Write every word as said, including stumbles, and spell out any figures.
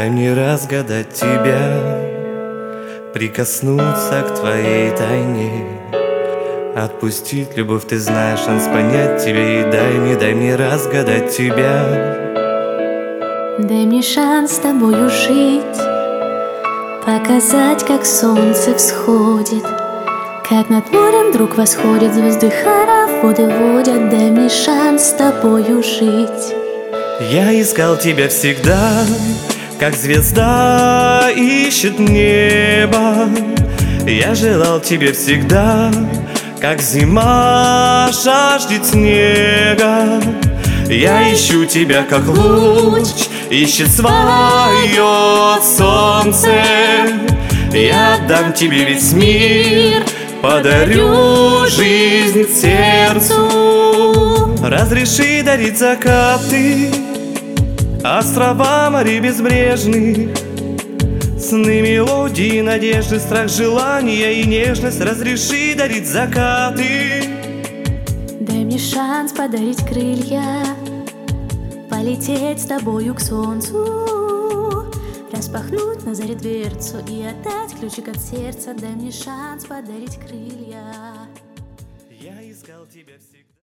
дай мне разгадать тебя, прикоснуться к твоей тайне, отпустить любовь, ты знаешь, шанс понять тебя. И дай мне, дай мне разгадать тебя. Дай мне шанс с тобою жить, показать, как солнце всходит, как над морем вдруг восходят звезды, хороводы водят. Дай мне шанс с тобою жить. Я искал тебя всегда, как звезда ищет небо. Я желал тебе всегда, как зима жаждет снега. Я ищу тебя, как луч ищет свое солнце. Я отдам тебе весь мир, подарю жизнь сердцу. Разреши дарить закаты, острова морей безбрежных, сны, мелодии, надежды, страх, желания и нежность. Разреши дарить закаты. Дай мне шанс подарить крылья, полететь с тобою к солнцу, распахнуть на заре дверцу и отдать ключик от сердца. Дай мне шанс подарить крылья. Я искал тебя всегда.